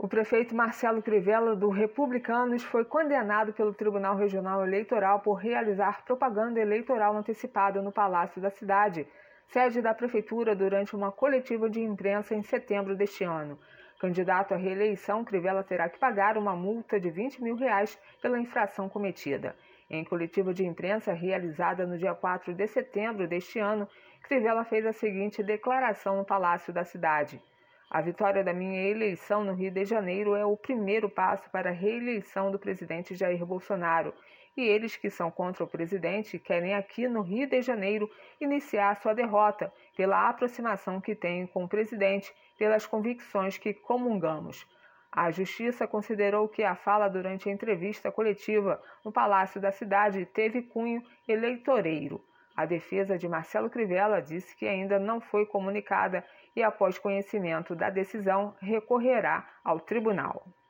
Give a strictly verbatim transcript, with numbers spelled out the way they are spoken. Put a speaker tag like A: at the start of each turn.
A: O prefeito Marcelo Crivella, do Republicanos, foi condenado pelo Tribunal Regional Eleitoral por realizar propaganda eleitoral antecipada no Palácio da Cidade, sede da Prefeitura, durante uma coletiva de imprensa em setembro deste ano. Candidato à reeleição, Crivella terá que pagar uma multa de vinte mil reais pela infração cometida. Em coletiva de imprensa realizada no dia quatro de setembro deste ano, Crivella fez a seguinte declaração no Palácio da Cidade: "A vitória da minha eleição no Rio de Janeiro é o primeiro passo para a reeleição do presidente Jair Bolsonaro. E eles que são contra o presidente querem aqui no Rio de Janeiro iniciar sua derrota pela aproximação que têm com o presidente, pelas convicções que comungamos." A Justiça considerou que a fala durante a entrevista coletiva no Palácio da Cidade teve cunho eleitoreiro. A defesa de Marcelo Crivella disse que ainda não foi comunicada e, após conhecimento da decisão, recorrerá ao tribunal.